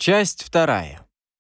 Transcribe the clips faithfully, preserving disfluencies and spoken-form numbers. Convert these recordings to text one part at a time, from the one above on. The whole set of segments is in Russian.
Часть вторая.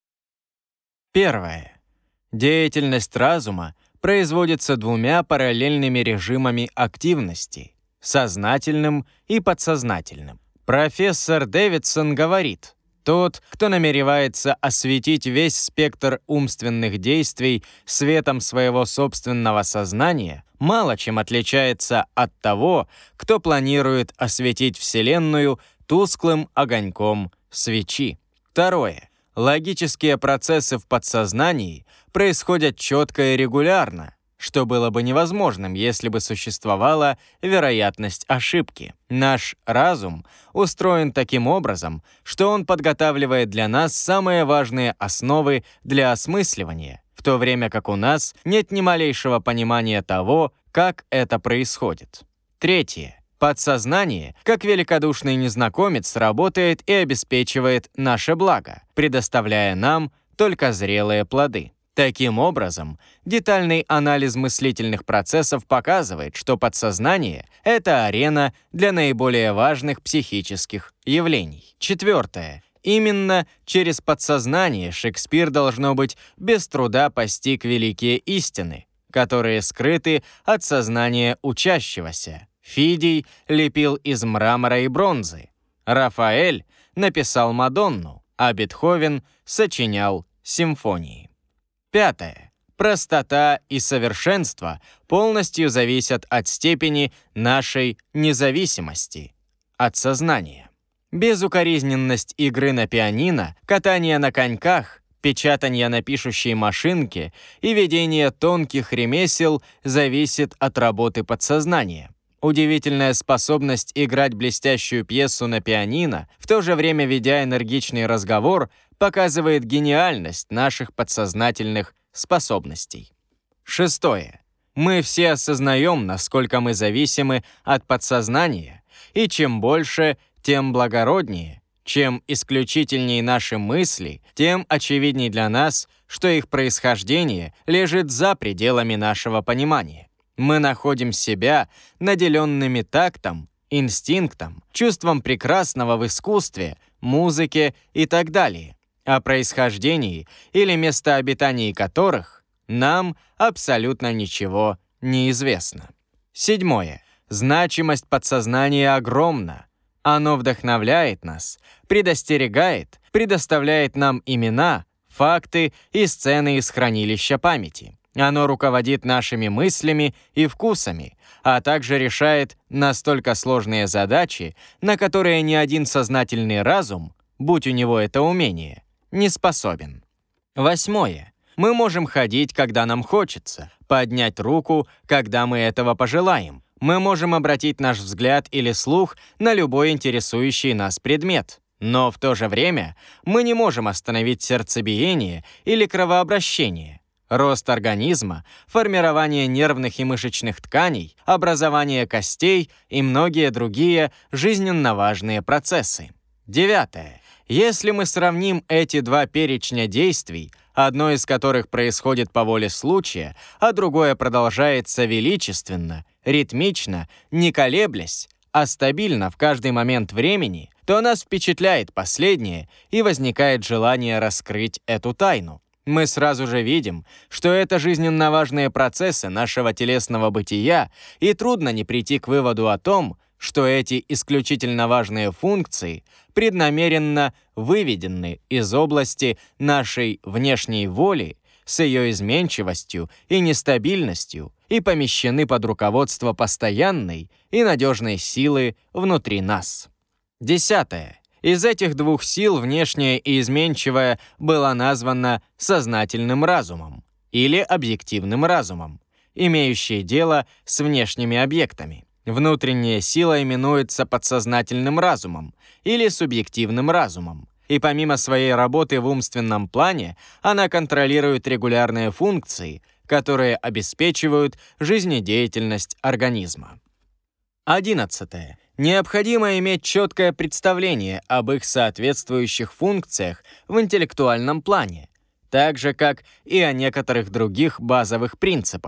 Первое. Деятельность разума производится двумя параллельными режимами активности — сознательным и подсознательным. Профессор Дэвидсон говорит, тот, кто намеревается осветить весь спектр умственных действий светом своего собственного сознания, мало чем отличается от того, кто планирует осветить Вселенную тусклым огоньком свечи. Второе. Логические процессы в подсознании происходят четко и регулярно, что было бы невозможным, если бы существовала вероятность ошибки. Наш разум устроен таким образом, что он подготавливает для нас самые важные основы для осмысливания, в то время как у нас нет ни малейшего понимания того, как это происходит. Третье. Подсознание, как великодушный незнакомец, работает и обеспечивает наше благо, предоставляя нам только зрелые плоды. Таким образом, детальный анализ мыслительных процессов показывает, что подсознание — это арена для наиболее важных психических явлений. Четвертое. Именно через подсознание Шекспир, должно быть, без труда постиг великие истины, которые скрыты от сознания учащегося. Фидий лепил из мрамора и бронзы, Рафаэль написал Мадонну, а Бетховен сочинял симфонии. Пятое. Простота и совершенство полностью зависят от степени нашей независимости от сознания. Безукоризненность игры на пианино, катание на коньках, печатание на пишущей машинке и ведение тонких ремесел зависит от работы подсознания. Удивительная способность играть блестящую пьесу на пианино, в то же время ведя энергичный разговор, показывает гениальность наших подсознательных способностей. Шестое. Мы все осознаем, насколько мы зависимы от подсознания, и чем больше, тем благороднее. Чем исключительнее наши мысли, тем очевидней для нас, что их происхождение лежит за пределами нашего понимания. Мы находим себя наделенными тактом, инстинктом, чувством прекрасного в искусстве, музыке и так далее, о происхождении или местообитании которых нам абсолютно ничего не известно. Седьмое. Значимость подсознания огромна. Оно вдохновляет нас, предостерегает, предоставляет нам имена, факты и сцены из хранилища памяти. Оно руководит нашими мыслями и вкусами, а также решает настолько сложные задачи, на которые ни один сознательный разум, будь у него это умение, не способен. Восьмое. Мы можем ходить, когда нам хочется, поднять руку, когда мы этого пожелаем. Мы можем обратить наш взгляд или слух на любой интересующий нас предмет. Но в то же время мы не можем остановить сердцебиение или кровообращение, рост организма, формирование нервных и мышечных тканей, образование костей и многие другие жизненно важные процессы. Девятое. Если мы сравним эти два перечня действий, одно из которых происходит по воле случая, а другое продолжается величественно, ритмично, не колеблясь, а стабильно в каждый момент времени, то нас впечатляет последнее и возникает желание раскрыть эту тайну. Мы сразу же видим, что это жизненно важные процессы нашего телесного бытия, и трудно не прийти к выводу о том, что эти исключительно важные функции преднамеренно выведены из области нашей внешней воли с ее изменчивостью и нестабильностью и помещены под руководство постоянной и надежной силы внутри нас. Десятое. Из этих двух сил внешняя и изменчивая была названа сознательным разумом или объективным разумом, имеющие дело с внешними объектами. Внутренняя сила именуется подсознательным разумом или субъективным разумом, и помимо своей работы в умственном плане она контролирует регулярные функции, которые обеспечивают жизнедеятельность организма. Одиннадцатое. Необходимо иметь четкое представление об их соответствующих функциях в интеллектуальном плане, так же, как и о некоторых других базовых принципах.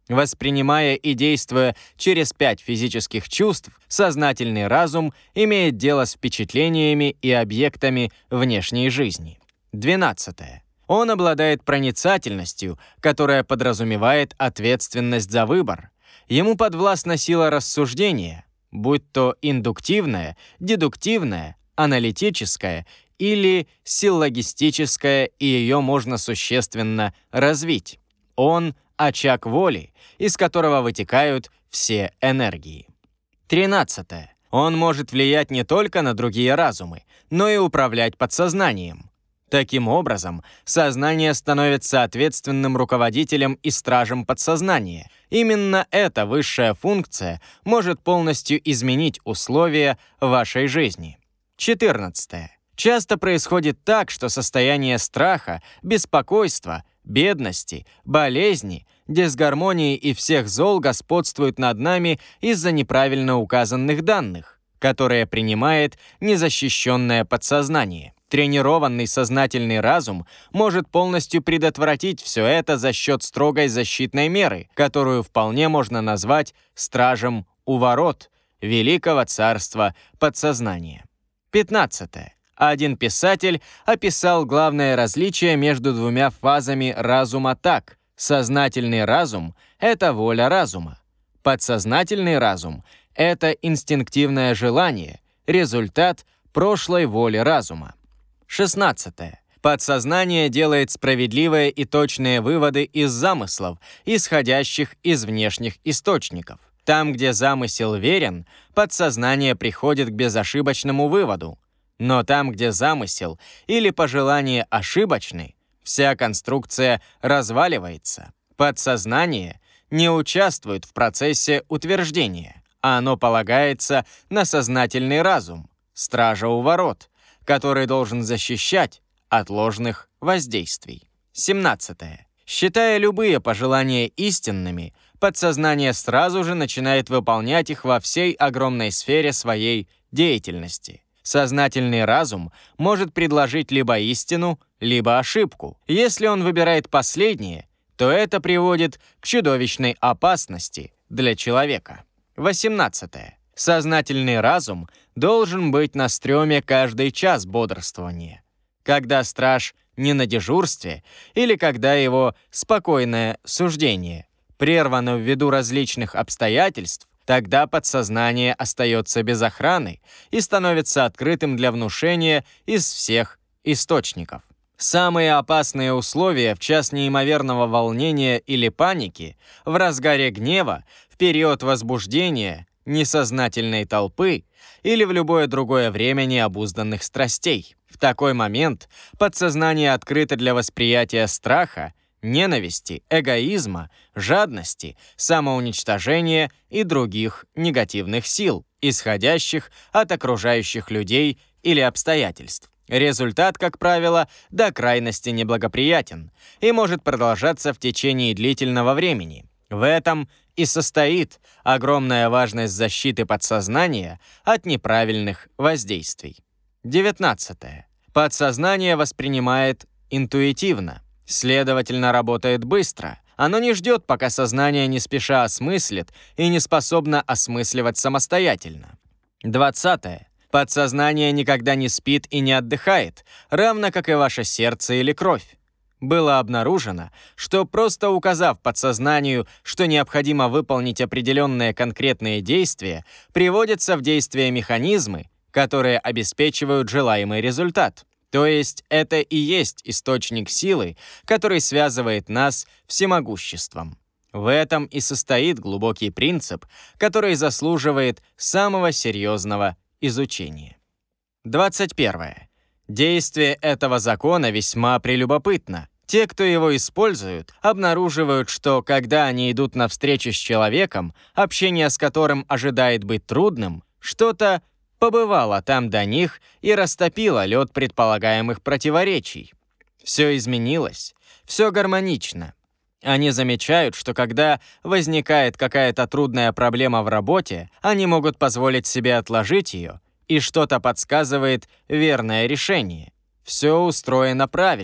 Воспринимая и действуя через пять физических чувств, сознательный разум имеет дело с впечатлениями и объектами внешней жизни. двенадцатое. Он обладает проницательностью, которая подразумевает ответственность за выбор. Ему подвластна сила рассуждения, будь то индуктивная, дедуктивная, аналитическая или силлогистическая, и ее можно существенно развить. Он — очаг воли, из которого вытекают все энергии. тринадцатое. Он может влиять не только на другие разумы, но и управлять подсознанием. Таким образом, сознание становится ответственным руководителем и стражем подсознания. Именно эта высшая функция может полностью изменить условия вашей жизни. четырнадцатое. Часто происходит так, что состояние страха, беспокойства, бедности, болезни, дисгармонии и всех зол господствуют над нами из-за неправильно указанных данных, которые принимает незащищенное подсознание. Тренированный сознательный разум может полностью предотвратить все это за счет строгой защитной меры, которую вполне можно назвать стражем у ворот великого царства подсознания. пятнадцатое. Один писатель описал главное различие между двумя фазами разума так: сознательный разум — это воля разума, подсознательный разум — это инстинктивное желание, результат прошлой воли разума. шестнадцатое. Подсознание делает справедливые и точные выводы из замыслов, исходящих из внешних источников. Там, где замысел верен, подсознание приходит к безошибочному выводу. Но там, где замысел или пожелание ошибочны, вся конструкция разваливается. Подсознание не участвует в процессе утверждения, а оно полагается на сознательный разум, стража у ворот, который должен защищать от ложных воздействий. семнадцатое. Считая любые пожелания истинными, подсознание сразу же начинает выполнять их во всей огромной сфере своей деятельности. Сознательный разум может предложить либо истину, либо ошибку. Если он выбирает последнее, то это приводит к чудовищной опасности для человека. восемнадцатое. Сознательный разум должен быть на стреме каждый час бодрствования. Когда страж не на дежурстве или когда его спокойное суждение прервано ввиду различных обстоятельств, тогда подсознание остается без охраны и становится открытым для внушения из всех источников. Самые опасные условия в час неимоверного волнения или паники, в разгаре гнева, в период возбуждения, несознательной толпы или в любое другое время необузданных страстей. В такой момент подсознание открыто для восприятия страха, ненависти, эгоизма, жадности, самоуничтожения и других негативных сил, исходящих от окружающих людей или обстоятельств. Результат, как правило, до крайности неблагоприятен и может продолжаться в течение длительного времени. В этом и состоит огромная важность защиты подсознания от неправильных воздействий. девятнадцатое. Подсознание воспринимает интуитивно, следовательно, работает быстро. Оно не ждет, пока сознание не спеша осмыслит и не способно осмысливать самостоятельно. двадцатое. Подсознание никогда не спит и не отдыхает, равно как и ваше сердце или кровь. Было обнаружено, что просто указав подсознанию, что необходимо выполнить определенные конкретные действия, приводятся в действие механизмы, которые обеспечивают желаемый результат. То есть это и есть источник силы, который связывает нас всемогуществом. В этом и состоит глубокий принцип, который заслуживает самого серьезного изучения. двадцать первое. Действие этого закона весьма прелюбопытно. Те, кто его используют, обнаруживают, что когда они идут навстречу с человеком, общение с которым ожидает быть трудным, что-то побывало там до них и растопило лед предполагаемых противоречий. Все изменилось, все гармонично. Они замечают, что когда возникает какая-то трудная проблема в работе, они могут позволить себе отложить ее, и что-то подсказывает верное решение. Все устроено правильно.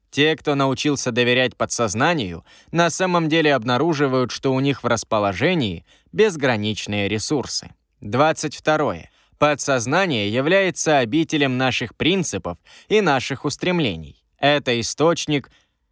Те, кто научился доверять подсознанию, на самом деле обнаруживают, что у них в расположении безграничные ресурсы. двадцать второе. Подсознание является обителем наших принципов и наших устремлений. Это источник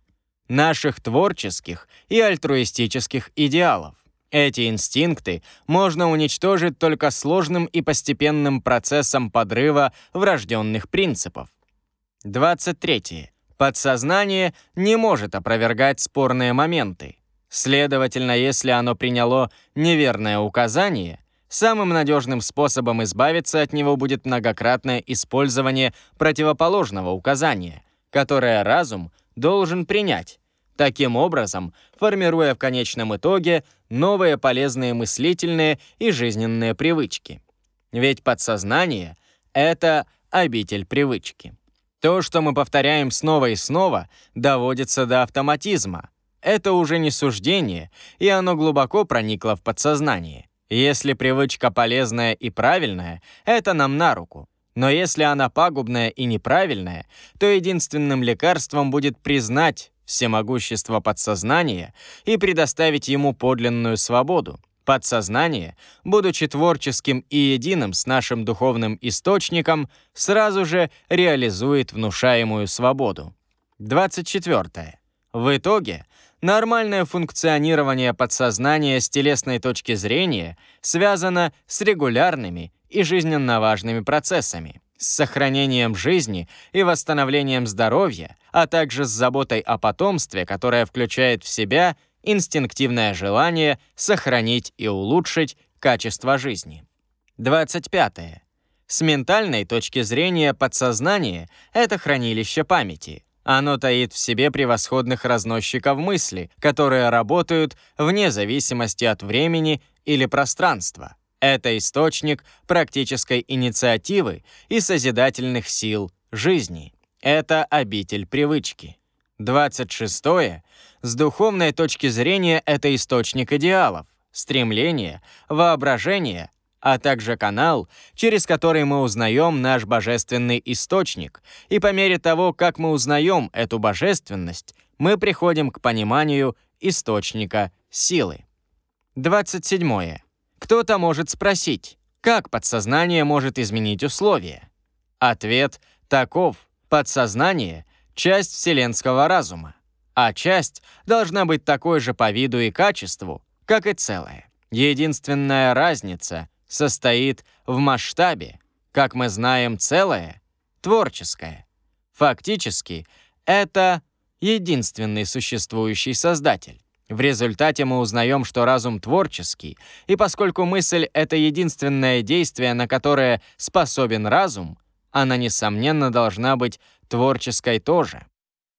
наших творческих и альтруистических идеалов. Эти инстинкты можно уничтожить только сложным и постепенным процессом подрыва врожденных принципов. двадцать третье. Подсознание не может опровергать спорные моменты. Следовательно, если оно приняло неверное указание, самым надежным способом избавиться от него будет многократное использование противоположного указания, которое разум должен принять, таким образом формируя в конечном итоге новые полезные мыслительные и жизненные привычки. Ведь подсознание — это обитель привычки. То, что мы повторяем снова и снова, доводится до автоматизма. Это уже не суждение, и оно глубоко проникло в подсознание. Если привычка полезная и правильная, это нам на руку. Но если она пагубная и неправильная, то единственным лекарством будет признать всемогущество подсознания и предоставить ему подлинную свободу. Подсознание, будучи творческим и единым с нашим духовным источником, сразу же реализует внушаемую свободу. двадцать четвертое. В итоге, нормальное функционирование подсознания с телесной точки зрения связано с регулярными и жизненно важными процессами, с сохранением жизни и восстановлением здоровья, а также с заботой о потомстве, которая включает в себя инстинктивное желание сохранить и улучшить качество жизни. двадцать пятое. С ментальной точки зрения подсознание — это хранилище памяти. Оно таит в себе превосходных разносчиков мысли, которые работают вне зависимости от времени или пространства. Это источник практической инициативы и созидательных сил жизни. Это обитель привычки. двадцать шестое. С духовной точки зрения это источник идеалов, стремления, воображения, а также канал, через который мы узнаем наш божественный источник, и по мере того, как мы узнаем эту божественность, мы приходим к пониманию источника силы. двадцать седьмое. Кто-то может спросить, как подсознание может изменить условия? Ответ таков: подсознание — часть вселенского разума, а часть должна быть такой же по виду и качеству, как и целое. Единственная разница состоит в масштабе. Как мы знаем, целое — творческое. Фактически, это единственный существующий создатель. В результате мы узнаем, что разум творческий, и поскольку мысль — это единственное действие, на которое способен разум, она, несомненно, должна быть творческой тоже.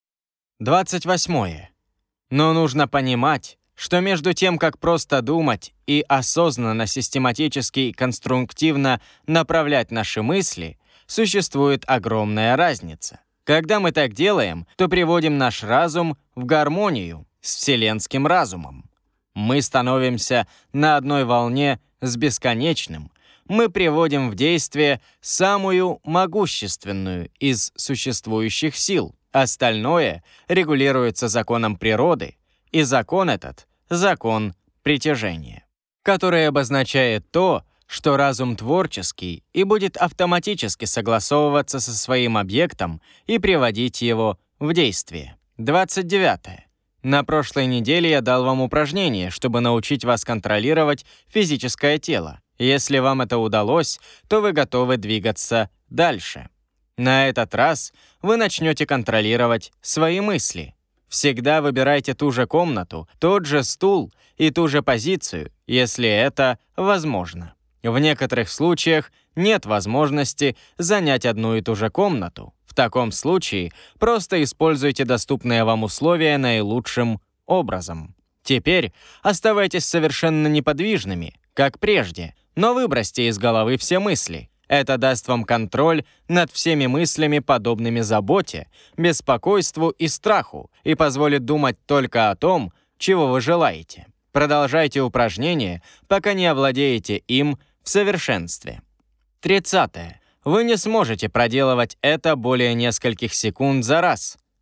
двадцать восьмое. Но нужно понимать, что между тем, как просто думать и осознанно, систематически и конструктивно направлять наши мысли, существует огромная разница. Когда мы так делаем, то приводим наш разум в гармонию с вселенским разумом. Мы становимся на одной волне с бесконечным. Мы приводим в действие самую могущественную из существующих сил. Остальное регулируется законом природы, и закон этот — закон притяжения, который обозначает то, что разум творческий и будет автоматически согласовываться со своим объектом и приводить его в действие. двадцать девятое. На прошлой неделе я дал вам упражнение, чтобы научить вас контролировать физическое тело. Если вам это удалось, то вы готовы двигаться дальше. На этот раз вы начнете контролировать свои мысли. Всегда выбирайте ту же комнату, тот же стул и ту же позицию, если это возможно. В некоторых случаях нет возможности занять одну и ту же комнату. В таком случае просто используйте доступные вам условия наилучшим образом. Теперь оставайтесь совершенно неподвижными, как прежде, но выбросьте из головы все мысли. Это даст вам контроль над всеми мыслями, подобными заботе, беспокойству и страху, и позволит думать только о том, чего вы желаете. Продолжайте упражнение, пока не овладеете им в совершенстве. тридцатое. Вы не сможете проделывать это более нескольких секунд за раз.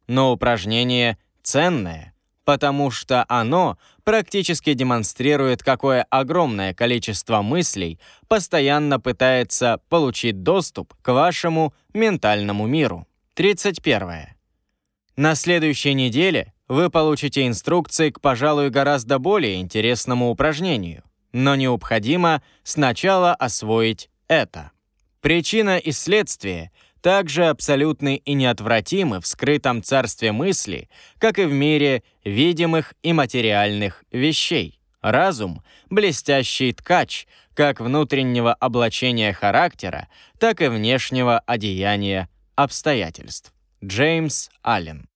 но упражнение ценное, потому что оно практически демонстрирует, какое огромное количество мыслей постоянно пытается получить доступ к вашему ментальному миру. тридцать первое. На следующей неделе вы получите инструкции к, пожалуй, гораздо более интересному упражнению, но необходимо сначала освоить это. Причина и следствие также абсолютны и неотвратимы в скрытом царстве мысли, как и в мире видимых и материальных вещей. Разум — блестящий ткач как внутреннего облачения характера, так и внешнего одеяния обстоятельств. Джеймс Аллен.